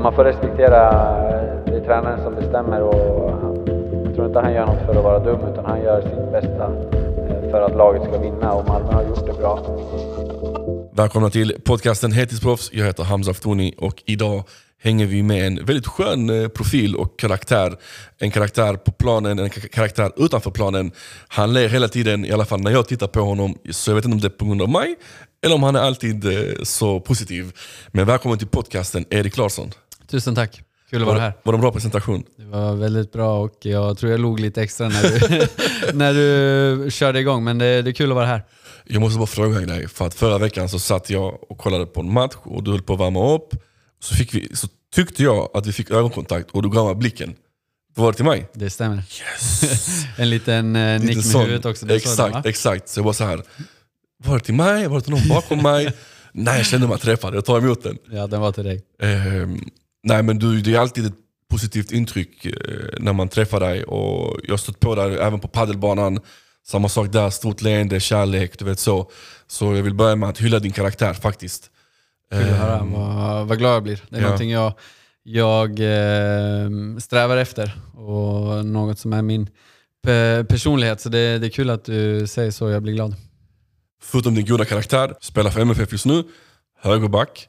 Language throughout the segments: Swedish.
man får respektera, det är tränaren som bestämmer, och jag tror inte han gör något för att vara dum, utan han gör sitt bästa för att laget ska vinna, och Malmö har gjort det bra. Välkomna till podcasten Heltidsproffs. Jag heter Hamza Aftoni och idag hänger vi med en väldigt skön profil och karaktär. En karaktär på planen, en karaktär utanför planen. Han ler hela tiden, i alla fall när jag tittar på honom, så jag vet inte om det är på grund av mig eller om han är alltid så positiv. Men välkommen till podcasten, Erik Larsson. Tusen tack, kul att vara här. Var det en bra presentation? Det var väldigt bra och jag tror jag log lite extra när du körde igång, men det är kul att vara här. Jag måste bara fråga dig, för att förra veckan så satt jag och kollade på en match och du höll på att värma upp. Så tyckte jag att vi fick ögonkontakt och du gav mig blicken. Var det till mig? Det stämmer. Yes. En liten nick med huvudet också. Exakt. Så jag var så här. Var det till mig? Var det till någon bakom mig? Nej, jag kände mig träffad. Jag tar emot den. Ja, den var till dig. Nej, men det är alltid ett positivt intryck när man träffar dig. Och jag har stått på dig även på paddelbanan. Samma sak där, stort leende, kärlek, du vet så. Så jag vill börja med att hylla din karaktär faktiskt. Kul att höra, vad glad jag blir. Det är någonting jag strävar efter och något som är min personlighet. Så det är kul att du säger så, jag blir glad. Förutom din goda karaktär, spelar för MFF just nu, högerback.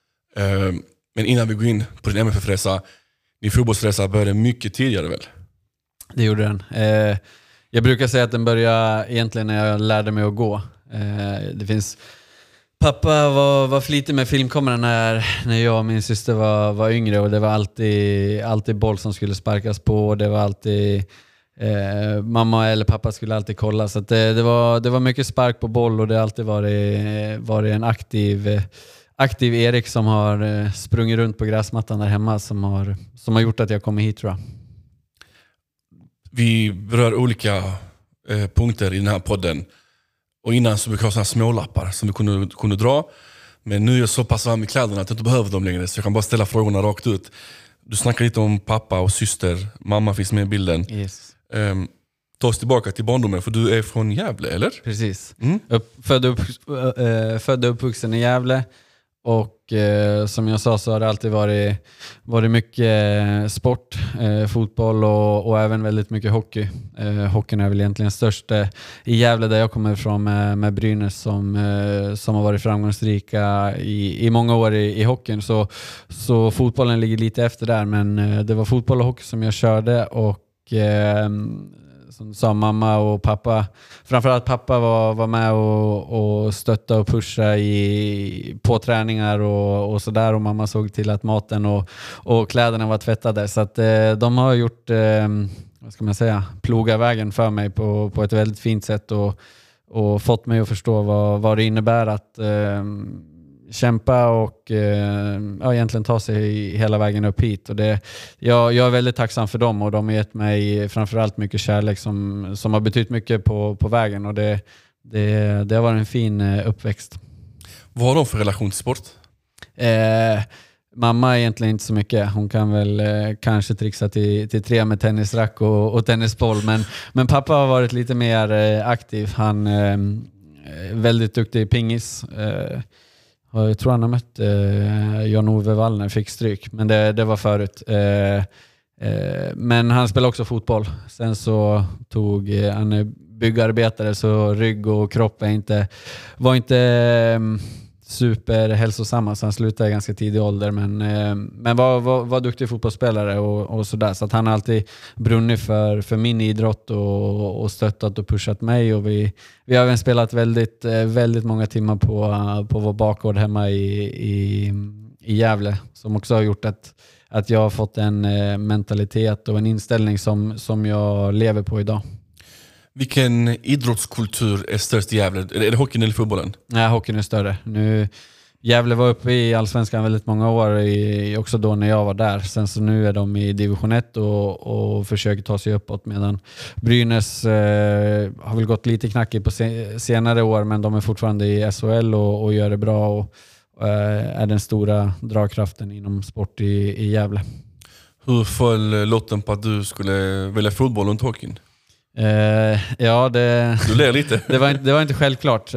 Men innan vi går in på din MFF-resa, din fotbollsresa började mycket tidigare väl? Det gjorde den. Jag brukar säga att den började egentligen när jag lärde mig att gå. Det finns... Pappa var flitig med filmkameran när jag och min syster var yngre, och det var alltid boll som skulle sparkas på. Det var alltid mamma eller pappa skulle alltid kolla, så att det var mycket spark på boll, och det har alltid varit en aktiv Erik som har sprungit runt på gräsmattan där hemma som har gjort att jag kommer hit, tror jag. Vi berör olika punkter i den här podden. Och innan så brukar jag ha såna smålappar som vi kunde dra. Men nu är jag så pass varm i kläderna att jag inte behöver dem längre. Så jag kan bara ställa frågorna rakt ut. Du snackar lite om pappa och syster. Mamma finns med i bilden. Yes. Ta oss tillbaka till barndomen, för du är från Gävle, eller? Precis. Född och uppvuxen i Gävle. Och som jag sa så har det alltid varit mycket sport, fotboll och även väldigt mycket hockey. Hockeyn är väl egentligen störst i Gävle där jag kommer ifrån med Brynäs som har varit framgångsrika i många år i hockeyn. Så fotbollen ligger lite efter där, men det var fotboll och hockey som jag körde, och som sa mamma och pappa, framförallt pappa var med och stötta och pusha på träningar och sådär, och mamma såg till att maten och kläderna var tvättade, så att de har gjort vad ska man säga, ploga vägen för mig på ett väldigt fint sätt, och fått mig att förstå vad det innebär att kämpa och egentligen ta sig hela vägen upp hit. Och jag är väldigt tacksam för dem, och de har gett mig framförallt mycket kärlek som har betytt mycket på vägen, och det har varit en fin uppväxt. Vad har de för relation till sport? Mamma är egentligen inte så mycket. Hon kan väl kanske trixa till 3 med tennisrack och tennisboll, men pappa har varit lite mer aktiv. Han är väldigt duktig i pingis. Jag tror han har mött Jan-Ove Wallner, fick stryk, men det var förut. Men han spelar också fotboll. Sen så han är byggarbetare, så rygg och kropp var inte superhälsosamma, så han slutade i ganska tidig ålder, men var duktig fotbollsspelare och sådär, så att han har alltid brunnit för min idrott och stöttat och pushat mig, och vi har även spelat väldigt, väldigt många timmar på vår bakgård hemma i Gävle, som också har gjort att jag har fått en mentalitet och en inställning som jag lever på idag. Vilken idrottskultur är störst i Gävle? Är det hockeyn eller fotbollen? Nej, hockeyn är större. Gävle var uppe i Allsvenskan väldigt många år, också då när jag var där. Sen så nu är de i division 1 och försöker ta sig uppåt, medan Brynäs har väl gått lite knackigt på senare år, men de är fortfarande i SHL och gör det bra, och är den stora dragkraften inom sport i Gävle. Hur föll lotten på att du skulle välja fotboll och inte hockeyn? Ja, du ler lite. det var inte självklart.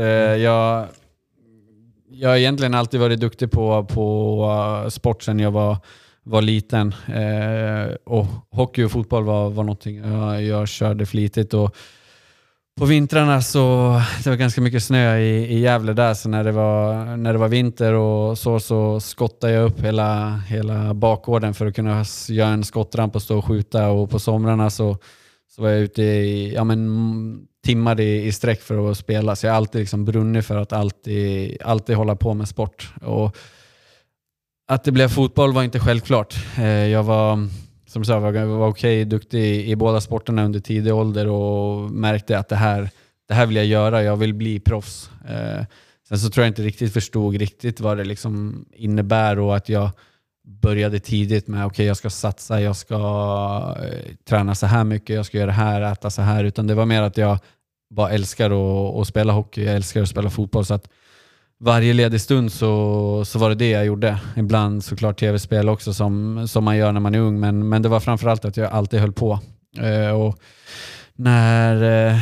Jag har egentligen alltid varit duktig på sport sen jag var var liten. Och hockey och fotboll var någonting jag körde flitigt. Och på vintrarna så det var ganska mycket snö i Gävle där, så när det var vinter och så skottade jag upp hela bakgården för att kunna göra en skottramp och stå och skjuta. Och på somrarna så var jag ute i timmar i sträck för att spela. Så jag har alltid liksom brunnit för att alltid hålla på med sport. Och att det blev fotboll var inte självklart. Jag var, som du sa, var okej, duktig i båda sporterna under tidig ålder och märkte att det här vill jag göra. Jag vill bli proffs. Sen så tror jag inte riktigt förstod vad det liksom innebär, och att jag började tidigt med jag ska satsa, jag ska träna så här mycket, jag ska göra det här, äta så här. Utan det var mer att jag bara älskar att spela hockey, jag älskar att spela fotboll, så att varje ledig stund så var det jag gjorde. Ibland såklart tv-spel också som man gör när man är ung, men det var framförallt att jag alltid höll på. Och när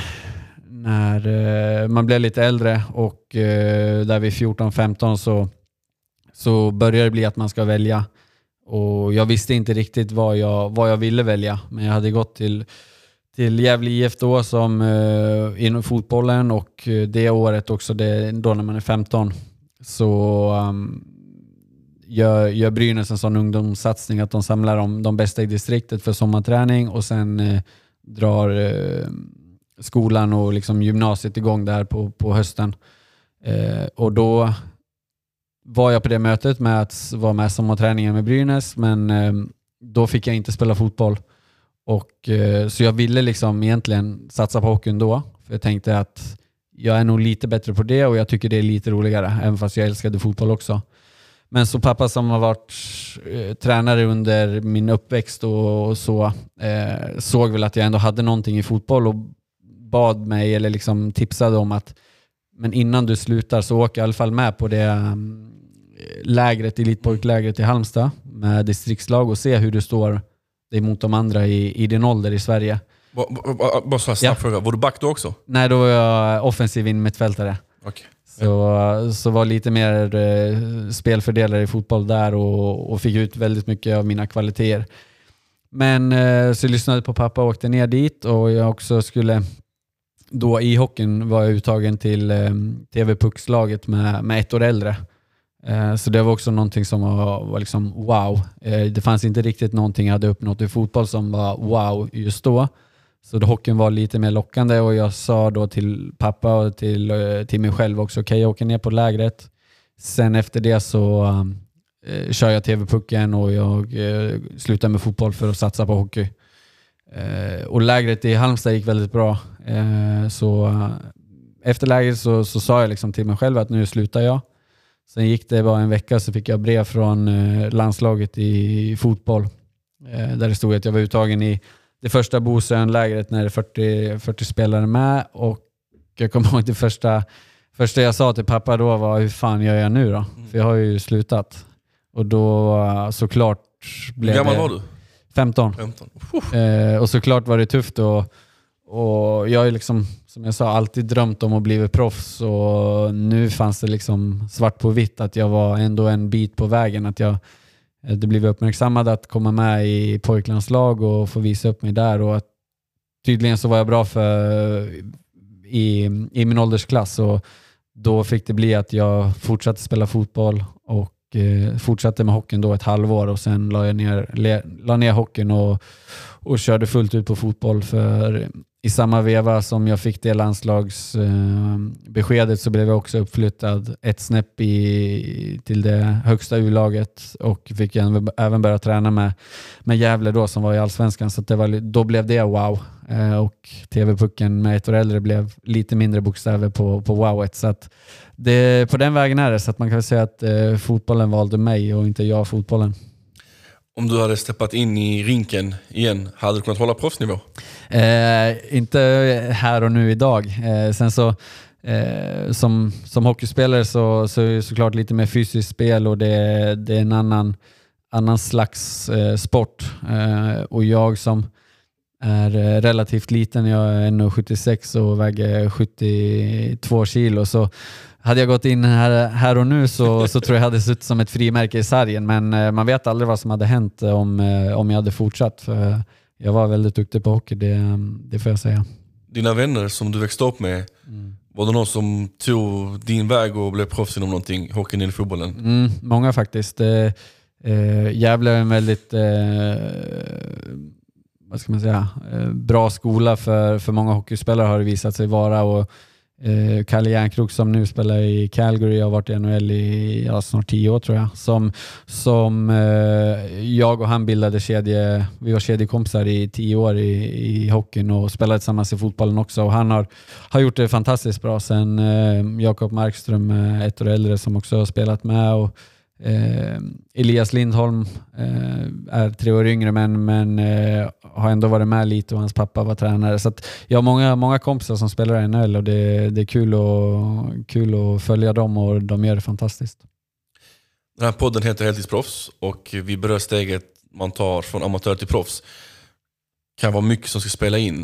man blev lite äldre och där vid 14-15 så började det bli att man ska välja. Och jag visste inte riktigt vad jag ville välja, men jag hade gått till Gävle IF då som inom fotbollen, och det året också, då när man är 15 så gör Brynäs en sån ungdomssatsning att de samlar de bästa i distriktet för sommarträning, och sen drar skolan och liksom gymnasiet igång där på hösten. Och då var jag på det mötet med att vara med sommarträningen med Brynäs, men då fick jag inte spela fotboll. Och så jag ville liksom egentligen satsa på hockeyn då, för jag tänkte att jag är nog lite bättre på det och jag tycker det är lite roligare, även fast jag älskade fotboll också. Men så pappa som har varit tränare under min uppväxt och så såg väl att jag ändå hade någonting i fotboll och bad mig, eller liksom tipsade om att men innan du slutar så åker jag i alla fall med på det lägret, elitpojklägret i Halmstad med distriktslag, och se hur du står dig mot de andra i din ålder i Sverige. Bara så snabb fråga, var du back då också? Nej, då var jag offensiv innermittfältare. Okay. Så var lite mer spelfördelare i fotboll där och fick ut väldigt mycket av mina kvaliteter. Men så jag lyssnade på pappa och åkte ner dit, och jag också skulle då i hockeyn var jag uttagen till TV-puckslaget med ett år äldre. Så det var också någonting som var liksom wow. Det fanns inte riktigt någonting jag hade uppnått i fotboll som var wow just då. Så då hockeyn var lite mer lockande, och jag sa då till pappa och till mig själv också, okej, jag åker ner på lägret. Sen efter det så kör jag TV-pucken och jag slutar med fotboll för att satsa på hockey. Och lägret i Halmstad gick väldigt bra. Så efter lägret så sa jag liksom till mig själv att nu slutar jag. Sen gick det bara en vecka, så fick jag brev från landslaget i fotboll. Där det stod att jag var uttagen i det första Bosön-lägret när det är 40 spelare med. Och jag kommer ihåg det första jag sa till pappa då var, hur fan gör jag nu då? För jag har ju slutat. Och då såklart blev Hur gammal var du? 15. Och såklart var det tufft, och jag är liksom, som jag sa, alltid drömt om att bli proffs, och nu fanns det liksom svart på vitt att jag var ändå en bit på vägen, att det blev uppmärksammad att komma med i pojklandslag och få visa upp mig där, och att tydligen så var jag bra i min åldersklass, och då fick det bli att jag fortsatte spela fotboll och fortsatte med hockeyn då ett halvår, och sen la ner hockeyn och körde fullt ut på fotboll. För i samma veva som jag fick det landslagsbeskedet så blev jag också uppflyttad ett snäpp till det högsta U-laget, och fick även börja träna med Gävle då, som var i Allsvenskan, så att då blev det wow. Och TV-pucken med ett år äldre blev lite mindre bokstäver på wowet, så att på den vägen är det, så att man kan säga att fotbollen valde mig och inte jag fotbollen. Om du hade steppat in i rinken igen, hade du kunnat hålla proffsnivå? Inte här och nu idag. Sen så som hockeyspelare så är det såklart lite mer fysiskt spel, och det är en annan slags sport. Och jag som är relativt liten. Jag är 1,76 och väger 72 kilo. Så hade jag gått in här och nu så tror jag hade suttit som ett frimärke i sargen. Men man vet aldrig vad som hade hänt om jag hade fortsatt. För jag var väldigt duktig på hockey, det får jag säga. Dina vänner som du växte upp med, var det någon som tog din väg och blev proffs inom någonting, hockeyn eller fotbollen? Många faktiskt. Gävle är en väldigt vad ska man säga, bra skola för många hockeyspelare har det visat sig vara. Och Kalle Järnkrok som nu spelar i Calgary har varit i NHL i snart 10 år tror jag. Som jag och han bildade vi var kedjekompisar i 10 år i hockeyn och spelade tillsammans i fotbollen också. Och han har gjort det fantastiskt bra. Sen Jakob Markström, 1 år äldre, som också har spelat med, och Elias Lindholm är 3 år yngre men har ändå varit med lite, och hans pappa var tränare. Så att jag har många kompisar som spelar i NHL, och det är kul att följa dem, och de gör det fantastiskt. Den här podden heter Heltidsproffs, och vi berör steget man tar från amatör till proffs. Kan vara mycket som ska spela in.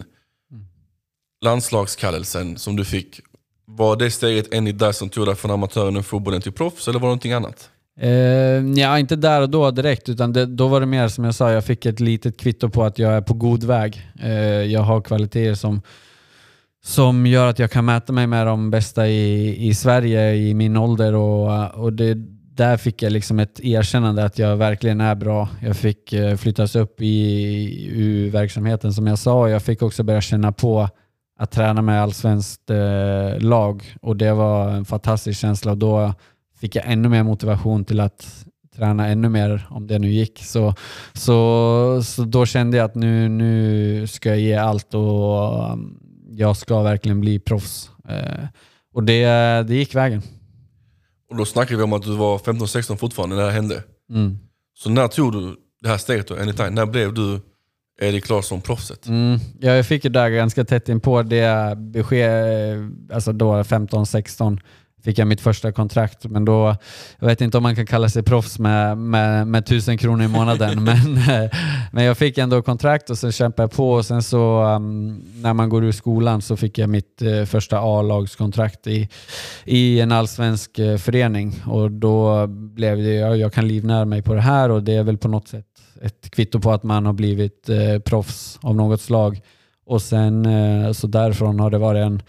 Landslagskallelsen som du fick, var det steget än i där som tog dig från amatören och fotbollen till proffs, eller var det någonting annat? Ja, inte där och då direkt, utan då var det mer som jag sa, jag fick ett litet kvitto på att jag är på god väg. Jag har kvaliteter som gör att jag kan mäta mig med de bästa i Sverige i min ålder, och där fick jag liksom ett erkännande att jag verkligen är bra. Jag fick flyttas upp i verksamheten som jag sa, och jag fick också börja känna på att träna med allsvenskt lag, och det var en fantastisk känsla, och då fick jag ännu mer motivation till att träna ännu mer om det nu gick. Så då kände jag att nu ska jag ge allt, och jag ska verkligen bli proffs. Och det gick vägen. Och då snackade vi om att du var 15-16 fortfarande när det hände. Så när tog du det här steget då? När blev du Erik Larsson proffset? Jag fick ju där ganska tätt in på det besked, alltså då 15-16 fick jag mitt första kontrakt, men då, jag vet inte om man kan kalla sig proffs med 1000 kronor i månaden, men jag fick ändå kontrakt, och sen kämpade jag på, och sen så när man går ur skolan så fick jag mitt första A-lagskontrakt i en allsvensk förening, och då blev det, jag kan livnära mig på det här, och det är väl på något sätt ett kvitto på att man har blivit proffs av något slag. Och sen så därifrån har det varit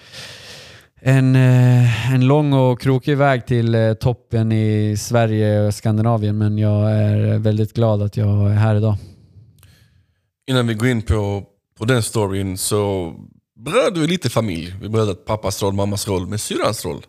en lång och krokig väg till toppen i Sverige och Skandinavien, men jag är väldigt glad att jag är här idag. Innan vi går in på den storyn så berörde vi lite familj. Vi berörde pappas roll, mammas roll, men syrrans roll.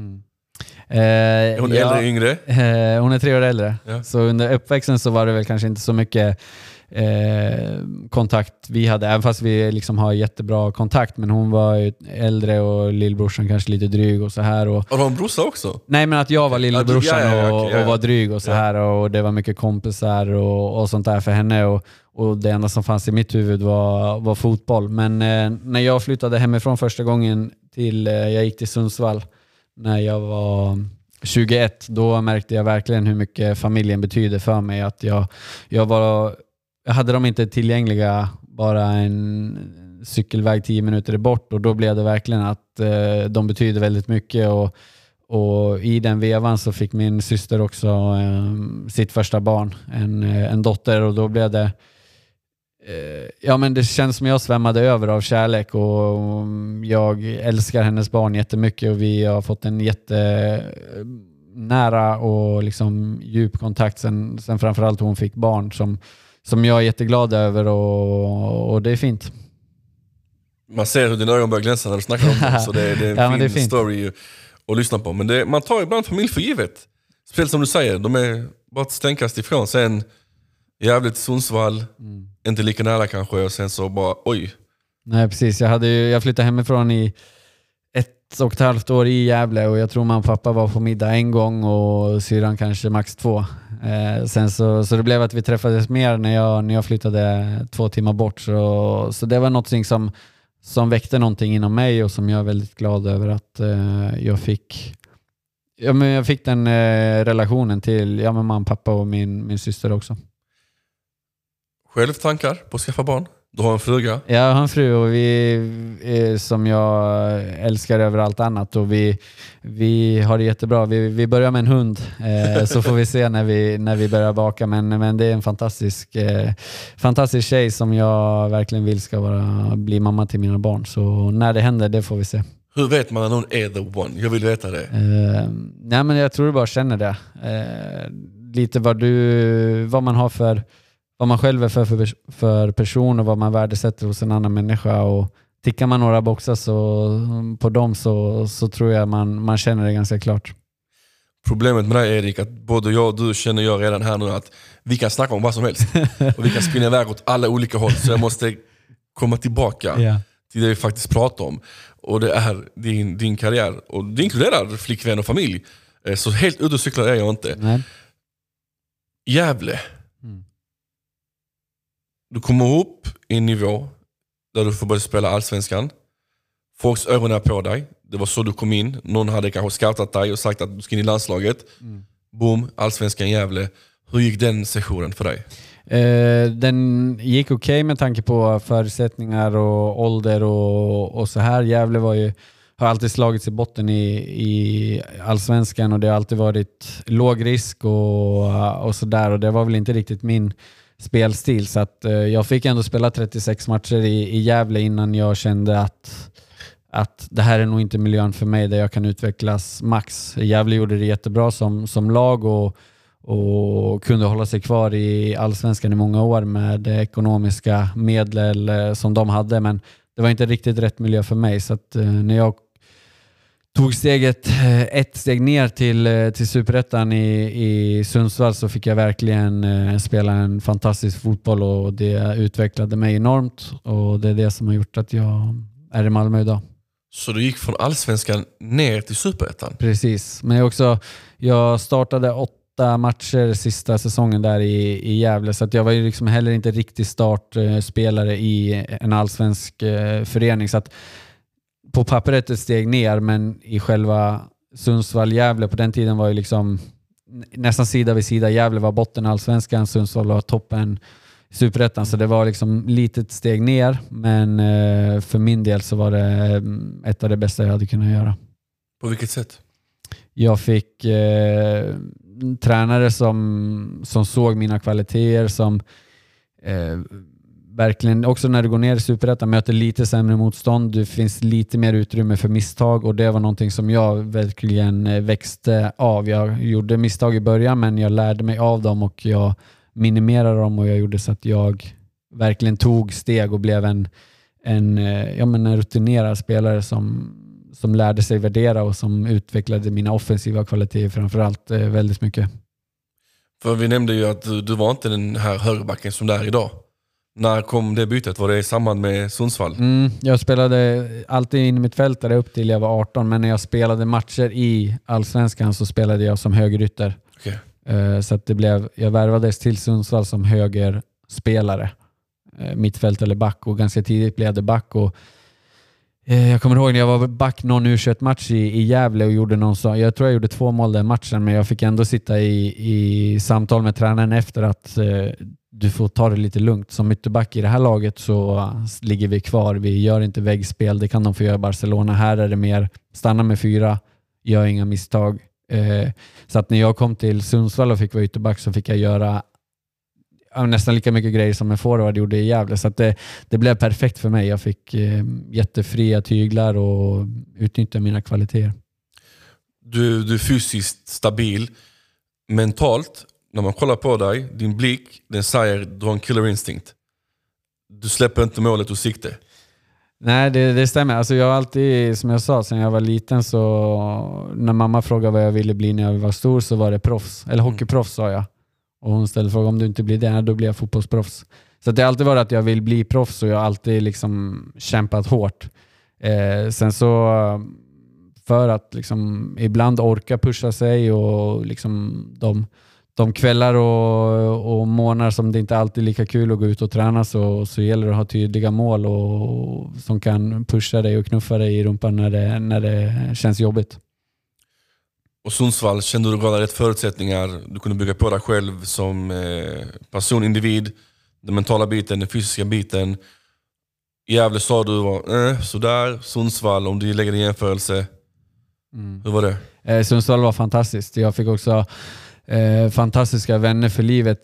Är hon äldre eller yngre? Hon är 3 år äldre. Ja. Så under uppväxten så var det väl kanske inte så mycket kontakt vi hade, även fast vi liksom har jättebra kontakt, men hon var ju äldre och lillbrorsan kanske lite dryg och så här. Och har du en brorsa också? Nej, men att jag var lillbrorsan och var dryg och så här, och det var mycket kompisar och sånt där för henne, och det enda som fanns i mitt huvud var fotboll. Men när jag flyttade hemifrån första gången jag gick till Sundsvall när jag var 21, då märkte jag verkligen hur mycket familjen betyder för mig. Att jag hade dem inte tillgängliga, bara en cykelväg 10 minuter bort, och då blev det verkligen att de betyder väldigt mycket, och i den vevan så fick min syster också sitt första barn, en dotter, och då blev det men det känns som jag svämmade över av kärlek, och jag älskar hennes barn jättemycket, och vi har fått en jättenära och liksom djup kontakt sen framförallt hon fick barn som jag är jätteglad över, och det är fint. Man ser hur dina ögon börjar glänsa när du snackar om det, så det är en fin story att lyssna på. Men man tar ibland familj för givet. Speciellt som du säger, de är bara ett stänkast ifrån. Sen jävligt till Sundsvall, inte lika nära kanske, och sen så bara oj. Nej, precis. Jag flyttade hemifrån i 1,5 år i Gävle, och jag tror man och pappa var på middag en gång och syrran kanske max 2. Sen så det blev att vi träffades mer när jag flyttade 2 timmar bort, så det var något som väckte någonting inom mig, och som jag är väldigt glad över att jag fick. Jag fick den relationen till mamma, pappa och min syster också. Själv tankar på att skaffa barn? Du har en fruga? Jag har en fru och vi som jag älskar över allt annat, och vi har det jättebra. Vi börjar med en hund, så får vi se när vi börjar baka, men det är en fantastisk tjej som jag verkligen vill ska bli mamma till mina barn. Så när det händer, det får vi se. Hur vet man att någon är the one? Jag vill veta det. Nej, men jag tror du bara känner det. Lite vad man har vad man själv är för person och vad man värdesätter hos en annan människa, och tickar man några boxar på dem så tror jag man känner det ganska klart. Problemet med dig, Erik, att både jag och du känner jag redan här nu att vi kan snacka om vad som helst och vi kan spinna iväg åt alla olika håll, så jag måste komma tillbaka till det vi faktiskt pratar om, och det är din karriär, och det inkluderar flickvän och familj, så helt ute och cyklar är jag inte. Nej. Gävle. Du kommer upp i en nivå där du får börja spela allsvenskan. Folks ögon är på dig. Det var så du kom in. Någon hade kanske scoutat dig och sagt att du ska in i landslaget. Boom, allsvenskan Gävle. Hur gick den sessionen för dig? Den gick okej med tanke på förutsättningar och ålder och så här. Gävle har alltid slagits i botten i allsvenskan, och det har alltid varit låg risk och så där, och det var väl inte riktigt min spelstil, så att jag fick ändå spela 36 matcher i Gävle innan jag kände att det här är nog inte miljön för mig där jag kan utvecklas max. Gävle gjorde det jättebra som lag och kunde hålla sig kvar i allsvenskan i många år med ekonomiska medel som de hade, men det var inte riktigt rätt miljö för mig, så att när jag tog ett steg ner till Superettan i Sundsvall, så fick jag verkligen spela en fantastisk fotboll, och det utvecklade mig enormt, och det är det som har gjort att jag är i Malmö idag. Så du gick från allsvenskan ner till Superettan? Precis, men jag startade 8 matcher sista säsongen där i Gävle, så att jag var ju liksom heller inte riktigt startspelare i en allsvensk förening, så att på pappret ett steg ner, men i själva Sundsvall-Gävle på den tiden var ju liksom nästan sida vid sida. Gävle var botten allsvenskan, Sundsvall var toppen Superettan, så det var liksom litet steg ner, men för min del så var det ett av det bästa jag hade kunnat göra. På vilket sätt? Jag fick tränare som såg mina kvaliteter, som verkligen, också när du går ner i Superettan, möter lite sämre motstånd, det finns lite mer utrymme för misstag, och det var någonting som jag verkligen växte av. Jag gjorde misstag i början, men jag lärde mig av dem och jag minimerade dem, och jag gjorde så att jag verkligen tog steg och blev en rutinerad spelare som lärde sig värdera och som utvecklade mina offensiva kvaliteter framförallt väldigt mycket. För vi nämnde ju att du var inte den här högerbacken som det är idag. När kom det bytet? Var det i samband med Sundsvall? Jag spelade alltid in i mitt fält där upp till jag var 18, men när jag spelade matcher i allsvenskan så spelade jag som högerytter. Okay. Så att jag värvades till Sundsvall som högerspelare, mittfält eller back, och ganska tidigt blev det back. Och jag kommer ihåg när jag var back någon U21-match i Gävle och gjorde jag tror jag gjorde 2 mål den matchen, men jag fick ändå sitta i samtal med tränaren efter att du får ta det lite lugnt. Som ytterback i det här laget så ligger vi kvar. Vi gör inte väggspel. Det kan de få göra i Barcelona. Här är det mer stanna med 4, gör inga misstag. Så att när jag kom till Sundsvall och fick vara ytterback så fick jag göra nästan lika mycket grejer som en forward gjorde i Gävle. Så att det blev perfekt för mig. Jag fick jättefria tyglar och utnyttja mina kvaliteter. Du är fysiskt stabil. Mentalt, när man kollar på dig, din blick, den säger du har en killer instinct. Du släpper inte målet ur sikte. Nej, det stämmer. Alltså jag har alltid, som jag sa, sen jag var liten, så när mamma frågade vad jag ville bli när jag var stor så var det proffs. Eller hockeyproffs sa jag. Och hon ställde frågan, om du inte blir det, då blir jag fotbollsproffs. Så det har alltid varit att jag vill bli proffs, och jag har alltid liksom kämpat hårt. Sen så för att liksom ibland orka pusha sig, och liksom de kvällar och månader som det inte alltid är lika kul att gå ut och träna, så gäller det att ha tydliga mål och som kan pusha dig och knuffa dig i rumpan när det känns jobbigt. Och Sundsvall, kände du gav rätt förutsättningar? Du kunde bygga på dig själv som person, individ, den mentala biten, den fysiska biten. Gävle sa du var sådär. Sundsvall, om du lägger en jämförelse. Hur var det? Sundsvall var fantastiskt. Jag fick också fantastiska vänner för livet.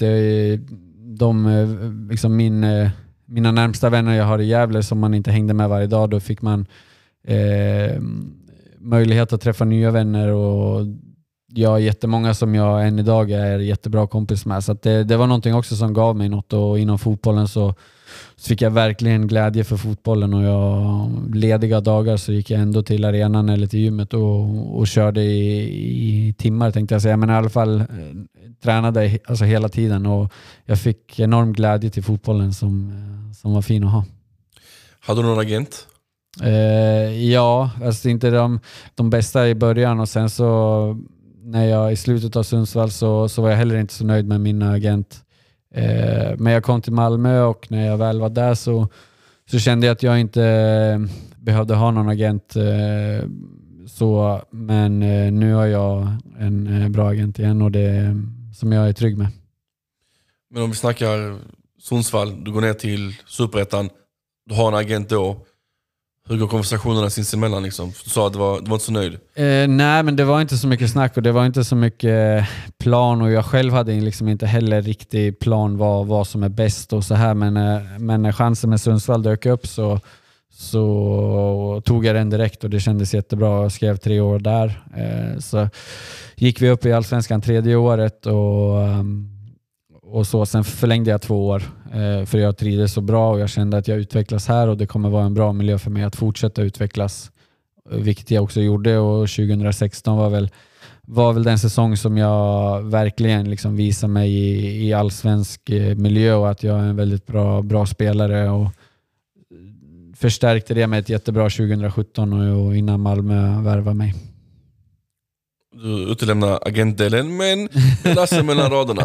Liksom mina närmsta vänner jag har i Gävle som man inte hängde med varje dag. Då fick man möjlighet att träffa nya vänner, och jag har jättemånga som jag än idag är jättebra kompis med. Så att det var någonting också som gav mig något, och inom fotbollen så fick jag verkligen glädje för fotbollen, och lediga dagar så gick jag ändå till arenan eller till gymmet och körde i timmar, tänkte jag säga, men i alla fall tränade alltså hela tiden, och jag fick enorm glädje till fotbollen som var fin att ha. Hade du någon agent? Ja, alltså inte de bästa i början, och sen så när jag i slutet av Sundsvall så var jag heller inte så nöjd med min agent. Men jag kom till Malmö, och när jag väl var där så kände jag att jag inte behövde ha någon agent. Men nu har jag en bra agent igen, och det som jag är trygg med. Men om vi snackar Sundsvall, du går ner till Superettan, du har en agent då. Hur går konversationerna sinsemellan liksom? Du sa att du var inte så nöjd. Nej, men det var inte så mycket snack, och det var inte så mycket plan, och jag själv hade liksom inte heller riktig plan vad som är bäst och så här, men när chansen med Sundsvall dök upp så tog jag den direkt, och det kändes jättebra. Jag skrev 3 år där. Så gick vi upp i Allsvenskan 3:e året, och så sen förlängde jag 2 år för jag trivdes så bra, och jag kände att jag utvecklas här, och det kommer vara en bra miljö för mig att fortsätta utvecklas, vilket jag också gjorde. Och 2016 var väl den säsong som jag verkligen liksom visade mig i allsvensk miljö, och att jag är en väldigt bra spelare, och förstärkte det med ett jättebra 2017 och innan Malmö värvade mig. Du utelämnar agentdelen, men läser mellan raderna.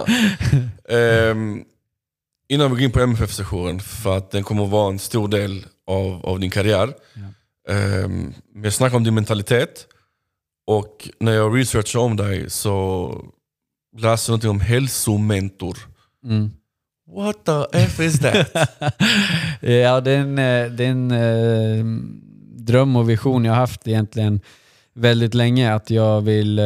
Innan vi går in på MFF-sessionen, för att den kommer att vara en stor del av din karriär. Ja. Jag snackar om din mentalitet, och när jag researchar om dig så läser jag någonting om hälsomentor. What the F is that? Ja, det är en dröm och vision jag har haft egentligen väldigt länge, att jag vill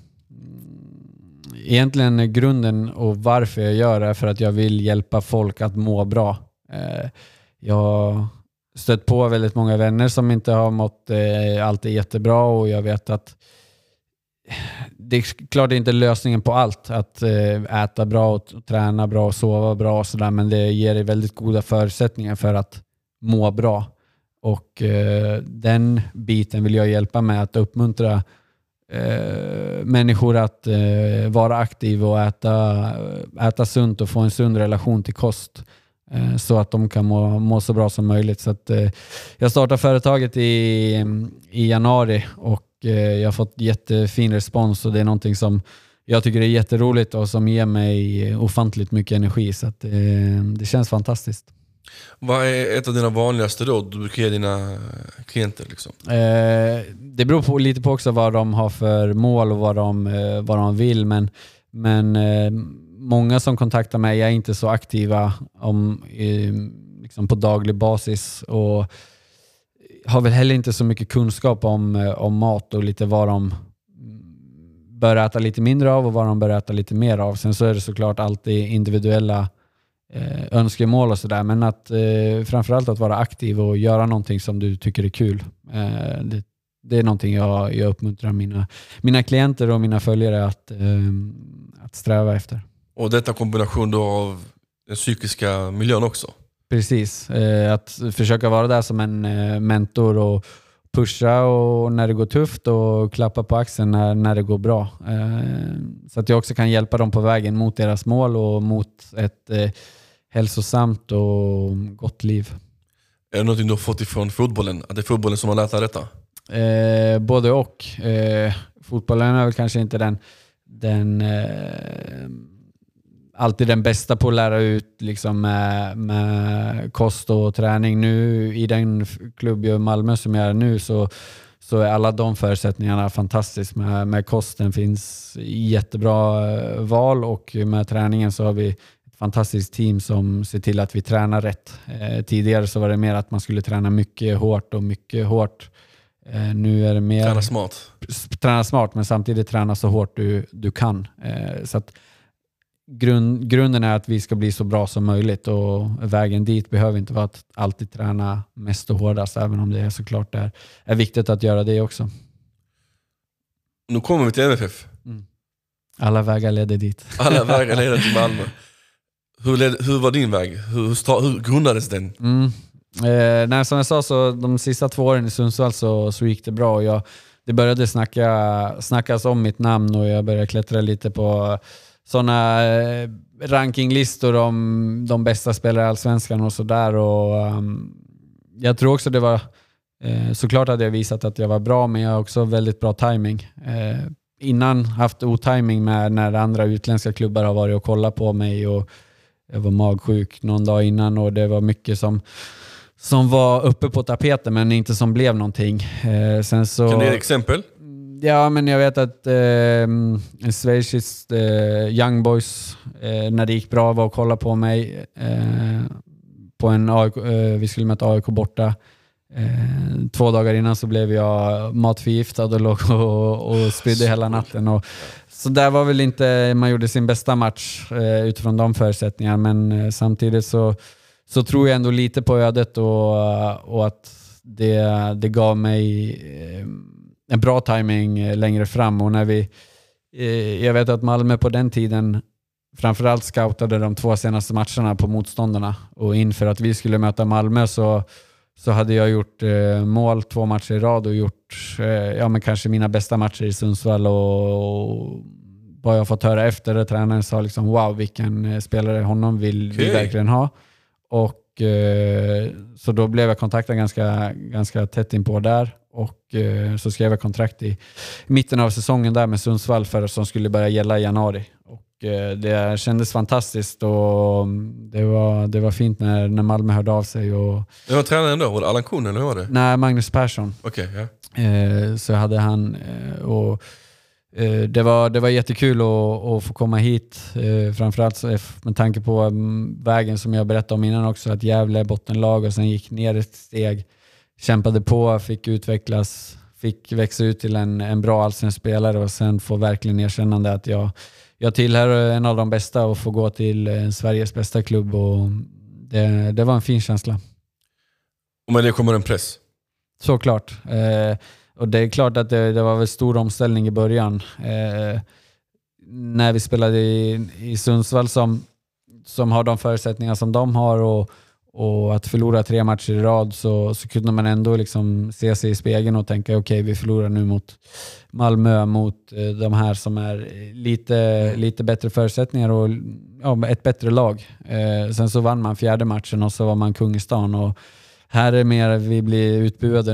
egentligen grunden och varför jag gör det är för att jag vill hjälpa folk att må bra. Jag har stött på väldigt många vänner som inte har mått alltid jättebra, och jag vet att det är klart det är inte lösningen på allt att äta bra och träna bra och sova bra och sådär, men det ger dig väldigt goda förutsättningar för att må bra. Och den biten vill jag hjälpa med, att uppmuntra människor att vara aktiva och äta sunt och få en sund relation till kost, så att de kan må så bra som möjligt. Så att, jag startade företaget i januari, och jag har fått jättefin respons, och det är någonting som jag tycker är jätteroligt och som ger mig ofantligt mycket energi, så att det känns fantastiskt. Vad är ett av dina vanligaste råd du brukar ge dina klienter? Liksom? Det beror lite på också vad de har för mål och vad de vill, men många som kontaktar mig är inte så aktiva liksom på daglig basis, och har väl heller inte så mycket kunskap om mat och lite vad de bör äta lite mindre av och vad de bör äta lite mer av. Sen så är det såklart alltid individuella önskemål och sådär, men att framförallt att vara aktiv och göra någonting som du tycker är kul. Det är någonting jag uppmuntrar mina klienter och mina följare att sträva efter. Och detta kombination då av den psykiska miljön också? Precis, att försöka vara där som en mentor och pusha och när det går tufft, och klappa på axeln när det går bra. Så att jag också kan hjälpa dem på vägen mot deras mål och mot ett hälsosamt och gott liv. Är det någonting du har fått ifrån fotbollen? Att det är fotbollen som har lärt dig detta? Både och. Fotbollen är väl kanske inte den alltid den bästa på att lära ut liksom, med kost och träning. Nu i den klubb i Malmö som jag är nu så är alla de förutsättningarna fantastiska. Med kosten finns jättebra val, och med träningen så har vi ett fantastiskt team som ser till att vi tränar rätt. Tidigare så var det mer att man skulle träna mycket hårt. Nu är det mer träna smart men samtidigt träna så hårt du kan. Så att grunden är att vi ska bli så bra som möjligt, och vägen dit behöver inte vara att alltid träna mest och hårdast, även om det är såklart är viktigt att göra det också. Nu kommer vi till MFF. Alla vägar leder dit. Alla vägar leder till Malmö. Hur var din väg? Hur grundades den? Nej, som jag sa, så de sista 2 åren i Sundsvall så gick det bra. Och det började snackas om mitt namn, och jag började klättra lite på sådana rankinglistor om de bästa spelare i Allsvenskan och sådär. Och jag tror också det var såklart att jag visat att jag var bra, men jag har också väldigt bra timing. Innan haft otiming med när andra utländska klubbar har varit och kollat på mig, och jag var magsjuk någon dag innan, och det var mycket som var uppe på tapeten men inte som blev någonting. Sen så, kan du ge ett exempel? Ja, men jag vet att schweiziskt Young Boys, när det gick bra, var och kolla på mig på en AIK, vi skulle möta AIK borta. 2 dagar innan så blev jag matförgiftad och låg och spydde hela natten. Och så där var väl inte man gjorde sin bästa match utifrån de förutsättningarna, men samtidigt så tror jag ändå lite på ödet, och att det gav mig en bra timing längre fram. Och när jag vet att Malmö på den tiden framförallt scoutade de 2 senaste matcherna på motståndarna, och inför att vi skulle möta Malmö så hade jag gjort mål 2 matcher i rad och gjort men kanske mina bästa matcher i Sundsvall, och vad jag fått höra efter det, tränaren sa liksom, wow, vilken spelare, honom vill vi verkligen ha. Och så då blev jag kontaktad ganska tätt in på där, och så skrev jag kontrakt i mitten av säsongen där med Sundsvall som skulle börja gälla i januari. Och det kändes fantastiskt, och det var fint när Malmö hörde av sig. Och det var tränaren då? Var det Allan Kuhn eller var det? Nej, Magnus Persson. Okej, ja. Så hade han, och det var jättekul att få komma hit, framförallt med tanke på vägen som jag berättade om innan också, att Gävle är bottenlag och sen gick ner ett steg, kämpade på, fick utvecklas, fick växa ut till en bra allsvensk spelare, och sen få verkligen erkännande att jag tillhör en av de bästa och får gå till Sveriges bästa klubb, och det var en fin känsla. Och med det kommer en press? Såklart. Och det är klart att det var väl stor omställning i början. När vi spelade i Sundsvall som har de förutsättningar som de har, och att förlora 3 matcher i rad, så kunde man ändå liksom se sig i spegeln och tänka okej, vi förlorar nu mot Malmö, mot de här som är lite bättre förutsättningar och ett bättre lag. Sen så vann man 4:e matchen, och så var man kung i stan, och här är mer vi blir utbuade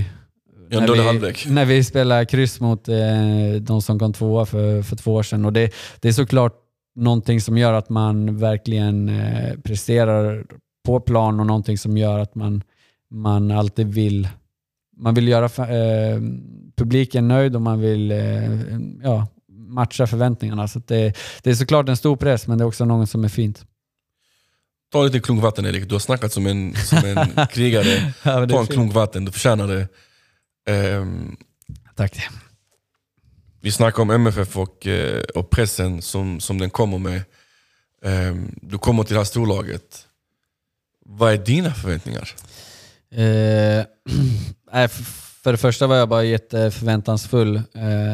när vi spelar kryss mot de som kom 2 för 2 år sedan. Och det är såklart någonting som gör att man verkligen presterar på plan, och någonting som gör att man alltid vill göra publiken nöjd, och man vill matcha förväntningarna. Så det är såklart en stor press, men det är också något som är fint. Ta lite klunk vatten, Erik. Du har snackat som en krigare. Ta en klunk vatten, du förtjänar det. Tack. Vi snackar om MFF och pressen som den kommer med. Du kommer till det här storlaget. Vad är dina förväntningar? För det första var jag bara jätteförväntansfull.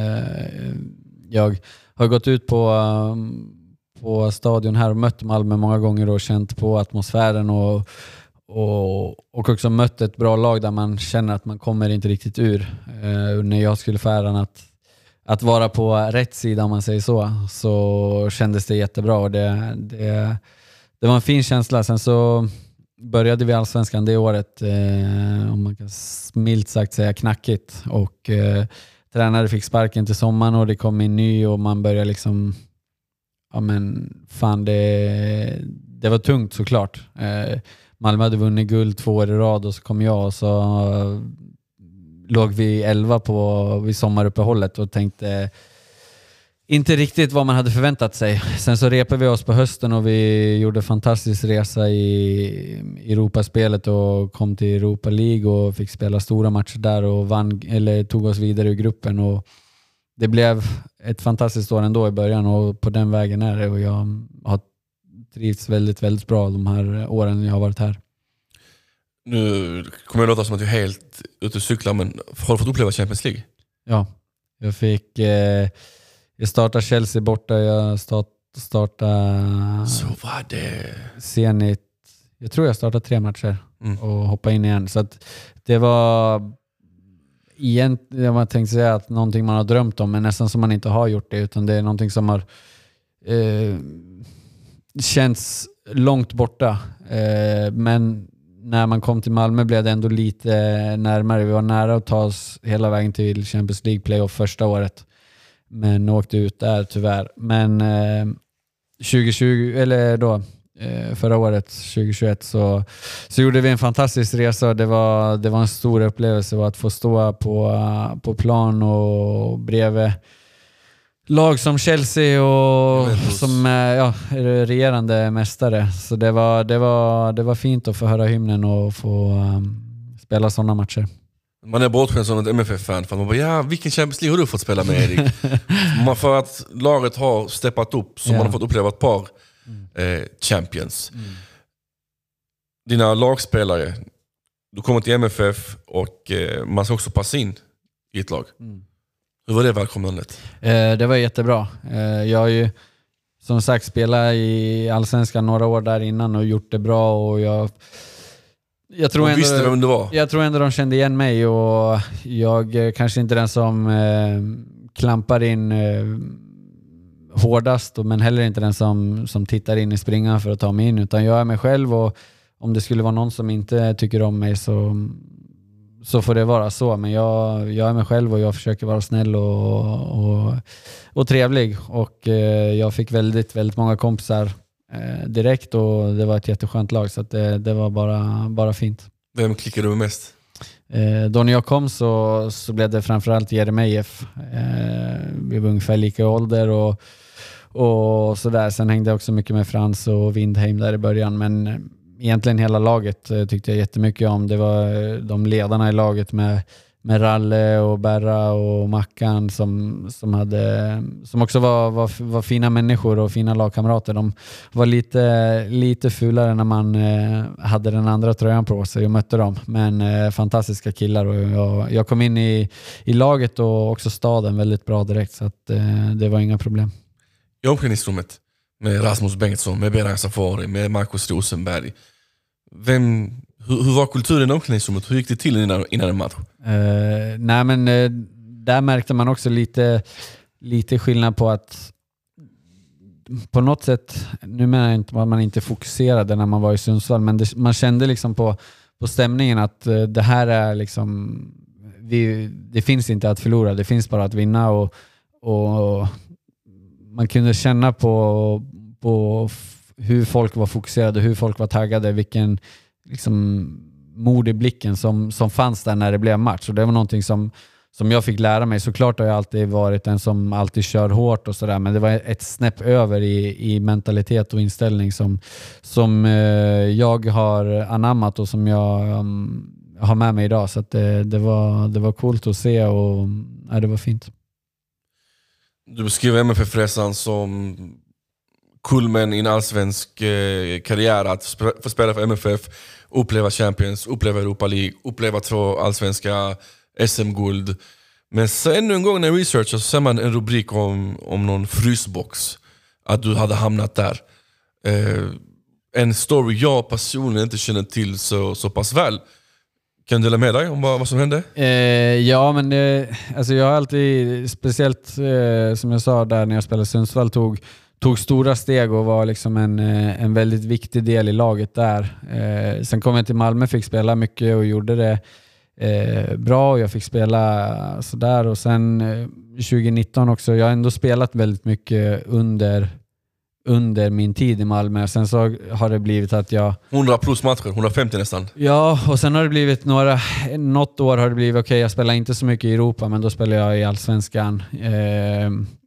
Jag har gått ut på stadion här och mött Malmö många gånger och känt på atmosfären, och också mött ett bra lag där man känner att man kommer inte riktigt ur. När jag skulle få äran att vara på rätt sida, om man säger så kändes det jättebra, och det var en fin känsla. Sen så började vi Allsvenskan det året, om man kan milt sagt säga knackigt, och tränare fick sparken till sommaren, och det kom in ny, och man började liksom det var tungt såklart. Malmö hade vunnit guld 2 år i rad, och så kom jag, och så låg vi 11 vid sommaruppehållet och tänkte inte riktigt vad man hade förväntat sig. Sen så repade vi oss på hösten och vi gjorde fantastisk resa i Europaspelet och kom till Europa League och fick spela stora matcher där och vann, eller tog oss vidare i gruppen, och det blev ett fantastiskt år ändå i början, och på den vägen är det, och jag har trivts väldigt, väldigt bra de här åren jag har varit här. Nu kommer det låta som att jag är helt ute och cyklar, men har du fått uppleva Champions League? Ja, jag fick jag startade Chelsea borta, jag startade Så var det Zenit. Jag tror jag startade 3 matcher och hoppade in igen. Så att det var egentligen, jag tänkte säga att någonting man har drömt om, men nästan som man inte har gjort det, utan det är någonting som har känts långt borta. Men när man kom till Malmö blev det ändå lite närmare. Vi var nära att ta oss hela vägen till Champions League playoff första året, men åkte ut där tyvärr. Men 2020, eller då förra året 2021, så gjorde vi en fantastisk resa. Det var en stor upplevelse att få stå på plan och bredvid lag som Chelsea och som är regerande mästare. Så det var fint att få höra hymnen och få spela sådana matcher. Man är bortskämd som ett MFF-fan, för man bara, vilken Champions League har du fått spela med, Erik? För att laget har steppat upp, så man har fått uppleva ett par champions. Dina lagspelare, du kommer till MFF och man ska också passa in i ett lag. Hur var det välkomnandet? Det var jättebra. Jag har ju som sagt spelat i Allsvenskan några år där innan och gjort det bra, och jag tror ändå, visste vem det var. Jag tror ändå de kände igen mig, och jag kanske inte den som klampar in hårdast, men heller inte den som tittar in i springan för att ta mig in, utan jag är mig själv, och om det skulle vara någon som inte tycker om mig så får det vara så, men jag är mig själv och jag försöker vara snäll och trevlig, och jag fick väldigt, väldigt många kompisar direkt, och det var ett jätteskönt lag, så att det var bara fint. Vem klickade du med mest? Då när jag kom så blev det framförallt Jeremejeff. Vi var ungefär lika i ålder och sådär. Sen hängde jag också mycket med Frans och Windheim där i början, men egentligen hela laget tyckte jag jättemycket om. Det var de ledarna i laget med Ralle och Berra och Mackan som också var fina människor och fina lagkamrater. De var lite fulare när man hade den andra tröjan på sig och mötte dem, men fantastiska killar, och jag kom in i laget och också staden väldigt bra direkt, så att det var inga problem. I omklädningsrummet med Rasmus Bengtsson, med Beran Safari, med Marcus Rosenberg, hur var kulturen i omklädningsrummet? Hur gick det till innan en match? Nej, men där märkte man också lite skillnad på att på något sätt, nu menar jag inte att man inte fokuserade när man var i Sundsvall, men man kände liksom på stämningen att det här är liksom, det finns inte att förlora, det finns bara att vinna, och man kunde känna på hur folk var fokuserade, hur folk var taggade, vilken liksom mod i blicken som fanns där när det blev match. Och det var någonting som jag fick lära mig. Såklart har jag alltid varit en som alltid kör hårt och sådär, men det var ett snäpp över i mentalitet och inställning som jag har anammat och som jag har med mig idag. Så att det var coolt att se, och det var fint. Du beskriver MFF-resan som kulmen i en allsvensk karriär, att få spela för MFF, uppleva Champions, uppleva Europa League, uppleva 2 allsvenska SM-guld. Men sen en gång när jag researchar så ser man en rubrik om någon frysbox, att du hade hamnat där. En story jag personligen inte känner till så pass väl. Kan du dela med dig om vad som hände? Ja, men alltså jag har alltid, speciellt som jag sa där när jag spelade Sundsvall, tog stora steg och var liksom en väldigt viktig del i laget där. Sen kom jag till Malmö, fick spela mycket och gjorde det bra, och jag fick spela sådär. Och sen 2019 också, jag har ändå spelat väldigt mycket under min tid i Malmö. Sen så har det blivit att 100 plus matcher, 150 nästan. Ja, och sen har det blivit något år har det blivit okej, jag spelar inte så mycket i Europa, men då spelar jag i Allsvenskan.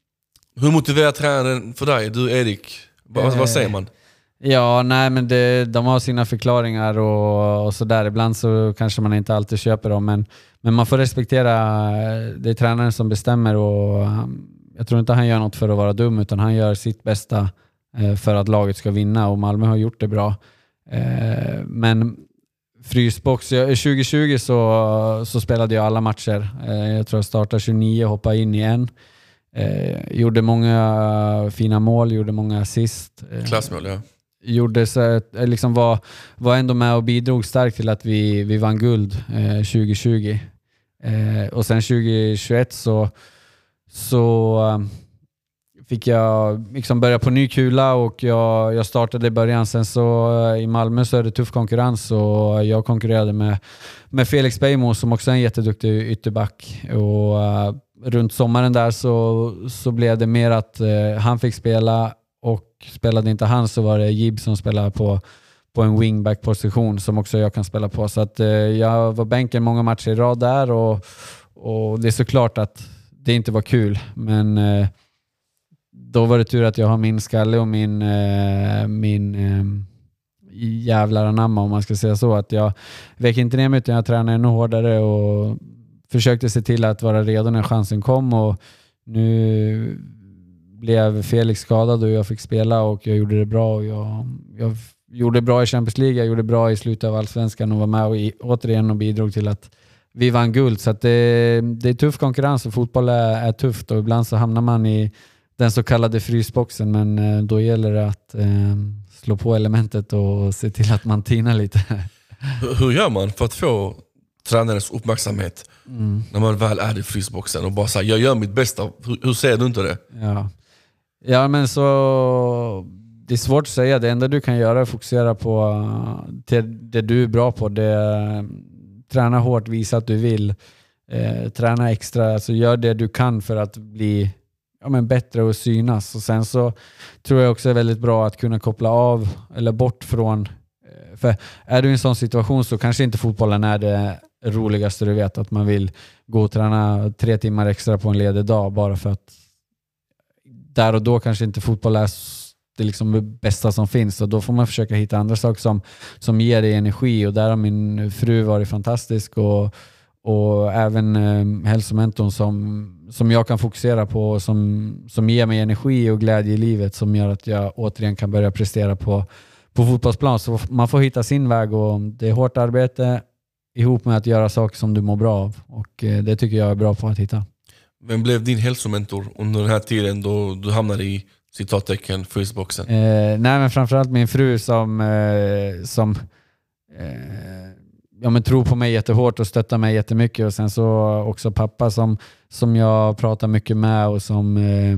Hur motiverar tränaren för dig? Du Erik, vad säger man? Ja, nej men de har sina förklaringar och sådär. Ibland så kanske man inte alltid köper dem, men man får respektera, det är tränaren som bestämmer, och jag tror inte han gör något för att vara dum, utan han gör sitt bästa för att laget ska vinna, och Malmö har gjort det bra. Men frysbox, 2020 så spelade jag alla matcher. Jag tror jag startade 29 och hoppade in i en. Gjorde många fina mål, gjorde många assist. Klassmål, ja. Gjorde så, liksom var ändå med och bidrog starkt till att vi vann guld 2020. Och sen 2021 så fick jag liksom börja på ny kula, och jag startade i början. Sen så i Malmö så är det tuff konkurrens, och jag konkurrerade med Felix Beijmo som också är en jätteduktig ytterback. Och runt sommaren där så blev det mer att han fick spela, och spelade inte han så var det Jib som spelade på en wingback-position som också jag kan spela på. Så att jag var bänken många matcher i rad där, och det är såklart att det inte var kul, men då var det tur att jag har min skalle och min jävlar anamma, om man ska säga så, att jag väck inte ner mig, utan jag tränade ännu hårdare och försökte se till att vara redo när chansen kom. Och nu blev Felix skadad och jag fick spela, och jag gjorde det bra, och jag gjorde bra i Champions League, jag gjorde bra i slutet av Allsvenskan och var med och återigen och bidrog till att vi vann guld. Så att det är tuff konkurrens, och fotboll är tufft, och ibland så hamnar man i den så kallade frysboxen, men då gäller det att slå på elementet och se till att man tinar lite. Hur gör man för att få tränarens uppmärksamhet när man väl är i frysboxen och bara säger jag gör mitt bästa? Hur ser du inte det? Ja, men så det är svårt att säga. Det enda du kan göra är att fokusera på det du är bra på. Träna hårt, visa att du vill. Träna extra, alltså gör det du kan för att bli bättre och synas. Och sen så tror jag också är väldigt bra att kunna koppla av eller bort från. För är du i en sån situation så kanske inte fotbollen är det roligaste du vet, att man vill gå och träna 3 timmar extra på en ledig dag bara för att där och då kanske inte fotboll är det liksom det bästa som finns, och då får man försöka hitta andra saker som ger dig energi, och där har min fru varit fantastisk, och även hälsomentorn som jag kan fokusera på, som ger mig energi och glädje i livet, som gör att jag återigen kan börja prestera på fotbollsplan. Så man får hitta sin väg, och det är hårt arbete ihop med att göra saker som du mår bra av, och det tycker jag är bra på att hitta. Vem blev din hälsomentor under den här tiden då du hamnade i citattecken frysboxen? Nej, men framförallt min fru som tror på mig jättehårt och stöttar mig jättemycket, och sen så också pappa som jag pratar mycket med, och som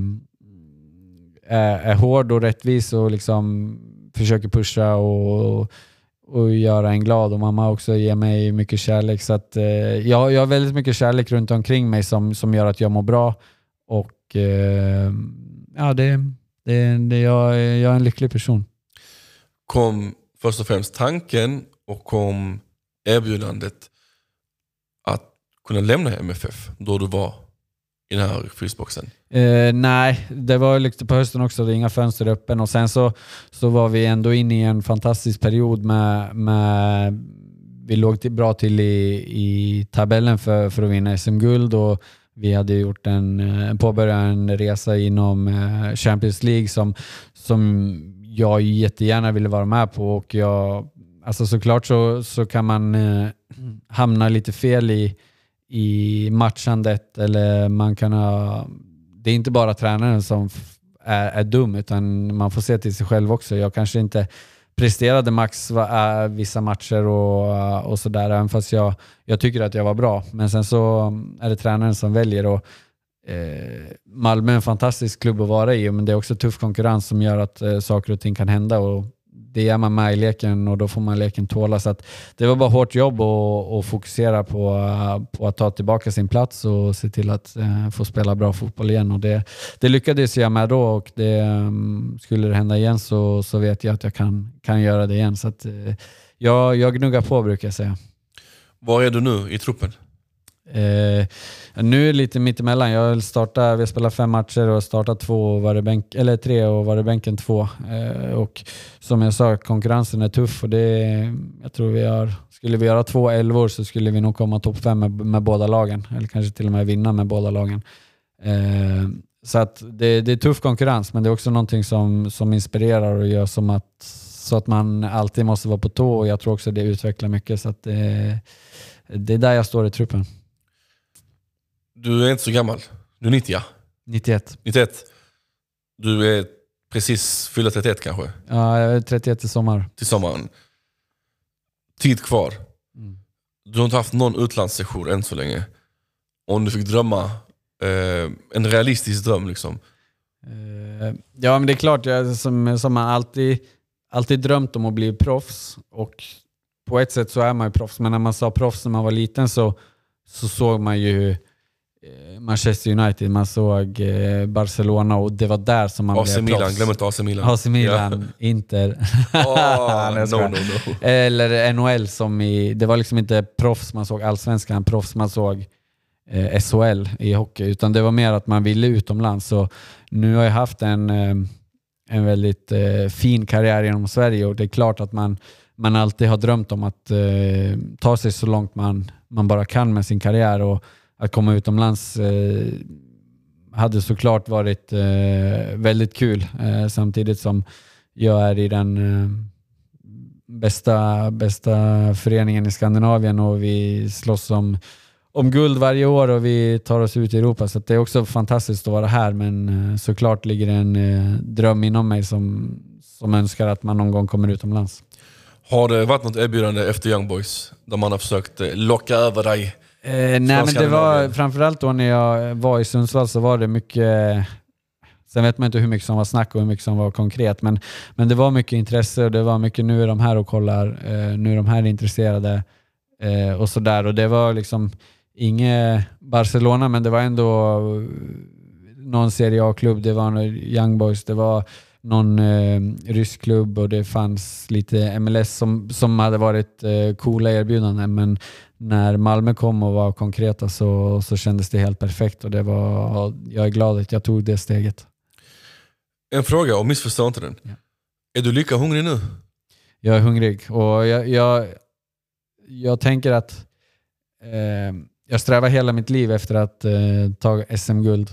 är hård och rättvis och liksom försöker pusha och göra en glad, och mamma också ger mig mycket kärlek, så att jag har väldigt mycket kärlek runt omkring mig som gör att jag mår bra, och jag är en lycklig person. Kom först och främst tanken och kom erbjudandet att kunna lämna MFF då du var i den här frysboxen? Nej, det var lite på hösten också, det är inga fönster öppen, och sen så var vi ändå inne i en fantastisk period med vi låg bra till i tabellen för att vinna SM-guld, och vi hade gjort påbörjat en resa inom Champions League som jag jättegärna ville vara med på, och alltså såklart så kan man hamna lite fel i matchandet, eller man kan det är inte bara tränaren som är dum, utan man får se till sig själv också. Jag kanske inte presterade max vissa matcher och sådär, även fast jag tycker att jag var bra, men sen så är det tränaren som väljer, och Malmö är en fantastisk klubb att vara i, men det är också tuff konkurrens som gör att saker och ting kan hända, och det är man med i leken, och då får man leken tåla. Så att det var bara hårt jobb och fokusera på att ta tillbaka sin plats och se till att få spela bra fotboll igen. Och det lyckades jag med då, och skulle det hända igen så vet jag att jag kan göra det igen. Så att jag gnuggar på, brukar jag säga. Var är du nu i truppen? Nu är det lite mittemellan. Vi har spelat 5 matcher och startat 2 och varit 3 och varit bänken 2. Och som jag sa, konkurrensen är tuff och jag tror skulle vi göra 2 11 så skulle vi nog komma topp 5 med båda lagen, eller kanske till och med vinna med båda lagen. Så att det är tuff konkurrens, men det är också någonting som inspirerar och gör så att man alltid måste vara på tå, och jag tror också det utvecklar mycket, så att det är där jag står i truppen. Du är inte så gammal. Du är 90, 91. Du är precis fyllda 31 kanske? Ja, jag är 31 till sommar. Till sommaren. Tid kvar. Du har inte haft någon utlandssession än så länge. Om du fick drömma en realistisk dröm liksom. Ja, men det är klart, jag som man alltid drömt om att bli proffs, och på ett sätt så är man ju proffs, men när man sa proffs när man var liten så såg man ju Manchester United, man såg Barcelona, och det var där som man AC blev Milan, proffs. glöm inte AC Milan. Inter. No. Eller NHL, det var liksom inte proffs man såg allsvenskan, proffs man såg SHL i hockey, utan det var mer att man ville utomlands. Så nu har jag haft en väldigt fin karriär genom Sverige, och det är klart att man alltid har drömt om att ta sig så långt man bara kan med sin karriär, och att komma utomlands hade såklart varit väldigt kul, samtidigt som jag är i den bästa föreningen i Skandinavien, och vi slåss om guld varje år och vi tar oss ut i Europa, så det är också fantastiskt att vara här, men såklart ligger det en dröm inom mig som önskar att man någon gång kommer utomlands. Har det varit något erbjudande efter Young Boys där man har försökt locka över dig? Nej, men det var framförallt då när jag var i Sundsvall, så var det mycket. Sen vet man inte hur mycket som var snack och hur mycket som var konkret, men det var mycket intresse, och det var mycket nu är de här och kollar, nu är de här intresserade och sådär, och det var liksom inget Barcelona, men det var ändå någon Serie A-klubb, det var någon Young Boys, det var någon rysk klubb, och det fanns lite MLS som hade varit coola erbjudanden, men när Malmö kom och var konkreta så kändes det helt perfekt, och jag är glad att jag tog det steget. En fråga, och missförstå inte den. Ja. Är du lika hungrig nu? Jag är hungrig, och jag tänker att jag strävar hela mitt liv efter att ta SM-guld.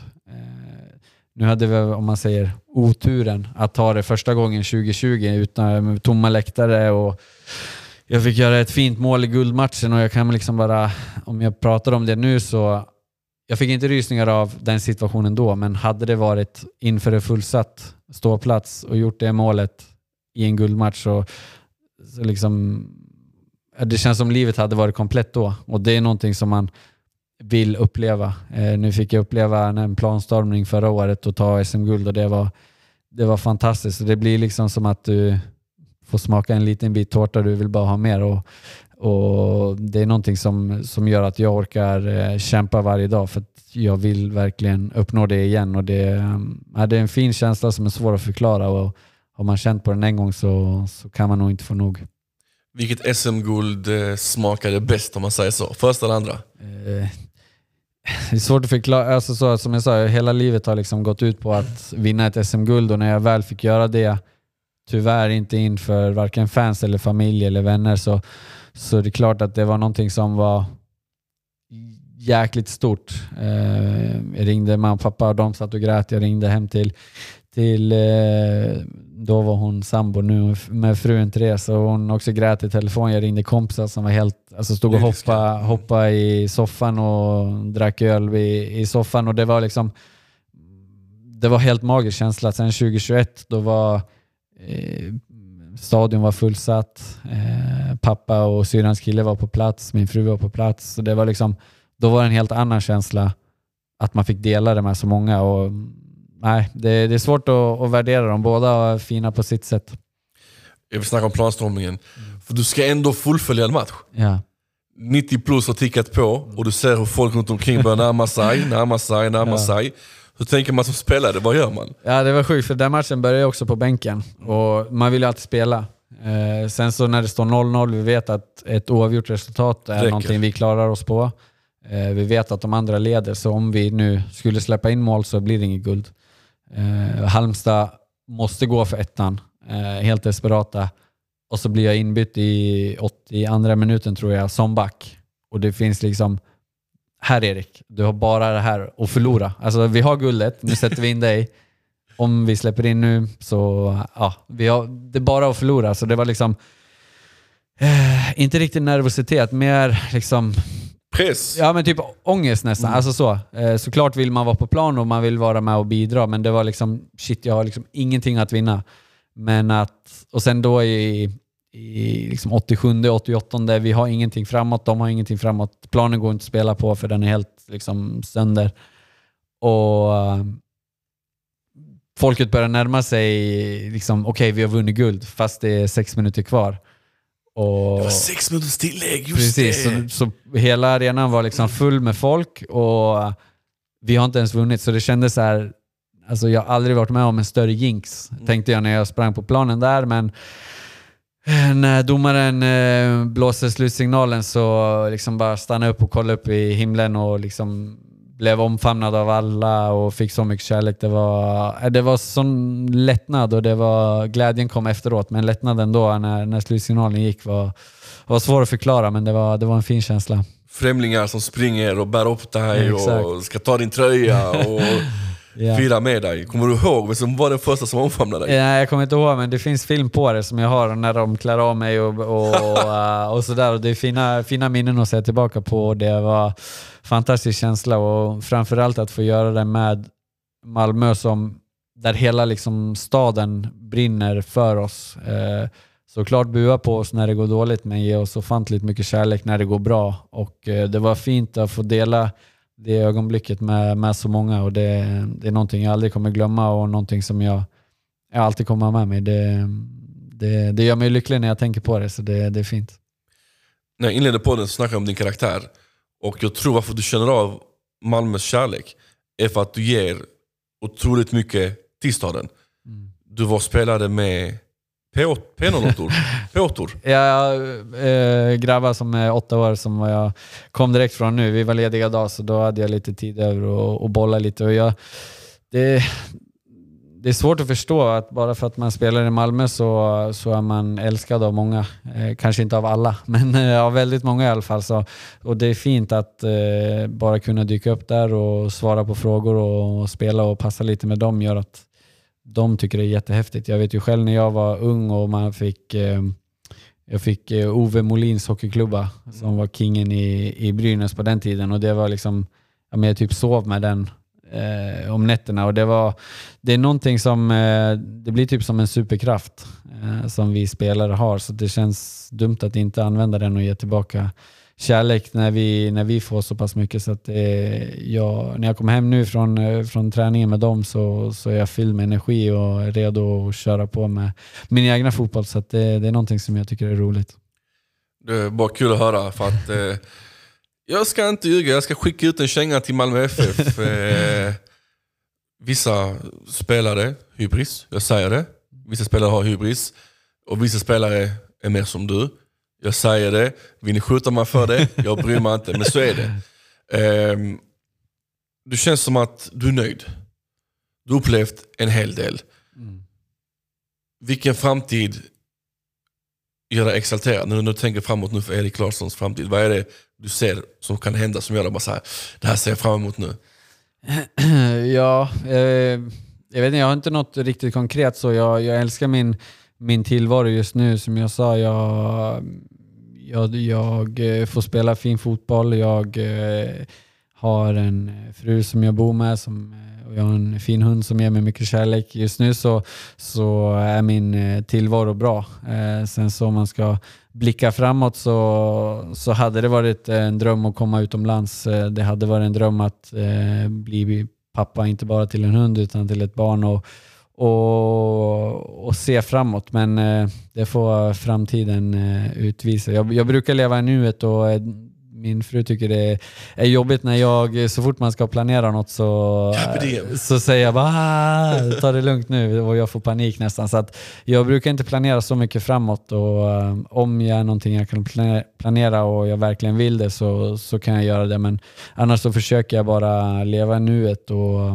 Nu hade vi, om man säger, oturen att ta det första gången 2020 utan tomma läktare, och jag fick göra ett fint mål i guldmatchen, och jag kan liksom bara, om jag pratar om det nu, så jag fick inte rysningar av den situationen då, men hade det varit inför en fullsatt ståplats och gjort det målet i en guldmatch, så liksom, det känns som livet hade varit komplett då, och det är någonting som man vill uppleva. Nu fick jag uppleva en planstormning förra året och ta SM-guld, och det var fantastiskt. Det blir liksom som att du får smaka en liten bit tårta, du vill bara ha mer, och det är någonting som gör att jag orkar kämpa varje dag, för att jag vill verkligen uppnå det igen, och det är en fin känsla som är svår att förklara, och har man känt på den en gång så kan man nog inte få nog. Vilket SM-guld smakade bäst, om man säger så? Första eller andra? Det är svårt att förklara. Alltså, så, som jag sa, hela livet har liksom gått ut på att vinna ett SM-guld, och när jag väl fick göra det, tyvärr inte inför varken fans eller familj eller vänner, så det är klart att det var någonting som var jäkligt stort. Jag ringde mamma och pappa, och de satt och grät. Jag ringde hem till då var hon sambo nu med frun Therese, och hon också grät i telefon. Jag ringde kompisar som var helt, alltså stod och hoppa i soffan och drack öl i soffan, och det var liksom, det var helt magisk känsla. Sen 2021 då var stadion var fullsatt, pappa och syrrans kille var på plats, min fru var på plats, så det var liksom, då var det en helt annan känsla att man fick dela det med så många, och nej, det är svårt att värdera dem. Båda är fina på sitt sätt. Jag vill snacka om planstormningen. För du ska ändå fullfölja en match. Ja. 90 plus har tickat på, och du ser hur folk runt omkring börjar närma sig. Hur tänker man som spelare? Vad gör man? Ja, det var sjukt, för den matchen började också på bänken. Och man vill ju alltid spela. Sen så när det står 0-0, vi vet att ett oavgjort resultat är någonting vi klarar oss på. Vi vet att de andra leder, så om vi nu skulle släppa in mål så blir det inget guld. Halmstad måste gå för ettan, helt desperata, och så blir jag inbytt i 82 minuten tror jag som back, och det finns liksom, här Erik, du har bara det här att förlora. Alltså vi har guldet, nu sätter vi in dig. Om vi släpper in nu så det är bara att förlora. Så det var liksom inte riktigt nervositet, mer liksom press. Ja, men typ ångest nästan. Alltså så. Såklart vill man vara på plan och man vill vara med och bidra, men det var liksom shit, jag har liksom ingenting att vinna. Men och sen då i liksom 87, 88, vi har ingenting framåt, de har ingenting framåt. Planen går inte att spela på för den är helt liksom sönder. Och folket börjar närma sig liksom, okej, vi har vunnit guld fast det är 6 minuter kvar. Och det var 6 minuters tillägg, just precis, det. så hela arenan var liksom full med folk och vi har inte ens vunnit, så det kändes så här, alltså jag har aldrig varit med om en större jinx, tänkte jag när jag sprang på planen där, men när domaren blåser slutsignalen så liksom bara stanna upp och kolla upp i himlen och liksom blev omfamnad av alla och fick så mycket kärlek. Det var sån lättnad, och glädjen kom efteråt, men lättnaden då när slutsignalen gick var svår att förklara, men det var en fin känsla. Främlingar som springer och bär upp dig och ska ta din tröja och fira med dig. Kommer du ihåg vem som var den första som omfamnade dig? Ja, jag kommer inte ihåg, men det finns film på det som jag har när de klär av mig och sådär. Och det är fina minnen att se tillbaka på. Det var fantastisk känsla, och framförallt att få göra det med Malmö där hela liksom staden brinner för oss. Såklart bua på oss när det går dåligt, men ge oss ofantligt mycket kärlek när det går bra. Och det var fint att få dela det ögonblicket med så många, och det är någonting jag aldrig kommer glömma, och någonting som jag alltid kommer med mig. Det gör mig lycklig när jag tänker på det, så det är fint. När jag inledde på den så snackade jag om din karaktär, och jag tror varför du känner av Malmös kärlek är för att du ger otroligt mycket till staden. Du var spelare med P8-or. Ja, grabbar som är 8 år som jag kom direkt från nu. Vi var lediga dag, så då hade jag lite tid över och bolla lite. Och det är svårt att förstå att bara för att man spelar i Malmö så är man älskad av många. Kanske inte av alla, men av väldigt många i alla fall. Och det är fint att bara kunna dyka upp där och svara på frågor och spela och passa lite med dem, gör att de tycker det är jättehäftigt. Jag vet ju själv när jag var ung och jag fick Ove Molins hockeyklubba som var kingen i Brynäs på den tiden, och det var liksom, jag typ sov med den om nätterna, och det är någonting som det blir typ som en superkraft som vi spelare har, så det känns dumt att inte använda den och ge tillbaka kärlek när vi får så pass mycket. Så att när jag kommer hem nu från träningen med dem så är jag fylld med energi och redo att köra på med min egna fotboll, så att det är någonting som jag tycker är roligt. Det är bara kul att höra, för att jag ska inte ljuga, jag ska skicka ut en känga till Malmö FF. Vissa spelare, hybris, jag säger det. Vissa spelare har hybris, och vissa spelare är mer som du. Jag säger det, vill ni skjuta mig för det? Jag bryr mig inte, men så är det. Du känns som att du är nöjd. Du har upplevt en hel del. Vilken framtid gör dig exalterad? När du tänker framåt nu för Erik Larssons framtid, vad är det du ser som kan hända som gör dig bara så här, det här ser jag fram emot nu? Ja, jag vet inte, jag har inte något riktigt konkret, så jag älskar min tillvaro just nu. Som jag sa, jag får spela fin fotboll. Jag har en fru som jag bor med, och jag har en fin hund som ger mig mycket kärlek. Just nu så är min tillvaro bra. Sen så om man ska blicka framåt så hade det varit en dröm att komma utomlands. Det hade varit en dröm att bli pappa, inte bara till en hund utan till ett barn, och se framåt, men det får framtiden utvisa. Jag brukar leva i nuet, och min fru tycker det är jobbigt när jag, så fort man ska planera något så säger jag bara ta det lugnt nu, och jag får panik nästan. Så att jag brukar inte planera så mycket framåt, och om jag är någonting jag kan planera och jag verkligen vill det så kan jag göra det, men annars så försöker jag bara leva i nuet och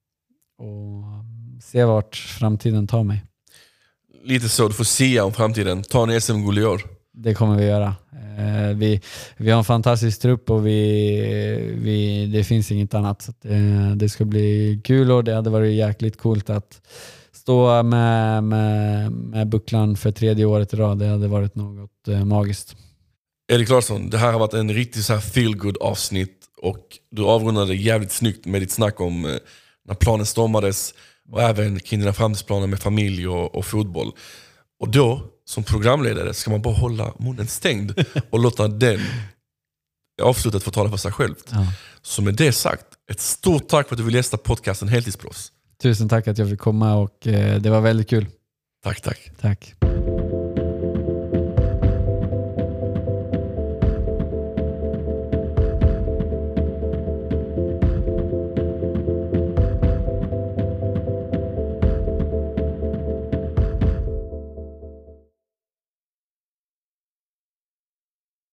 se vart framtiden tar mig. Lite så, du får se om framtiden. Ta en SM-guld i år. Det kommer vi göra. Vi har en fantastisk trupp och det finns inget annat. Så det ska bli kul, och det hade varit jäkligt coolt att stå med bucklan för 3:e året i rad. Det hade varit något magiskt. Erik Larsson, det här har varit en riktigt så här feel-good avsnitt, och du avrundade jävligt snyggt med ditt snack om när planen stormades, och även kring dina framtidsplaner med familj och fotboll. Och då, som programledare, ska man bara hålla munnen stängd och låta den avslutet få tala för sig själv. Ja. Så med det sagt, ett stort tack för att du vill gästa podcasten Heltidsproffs. Tusen tack att jag fick komma, och det var väldigt kul. Tack. Tack.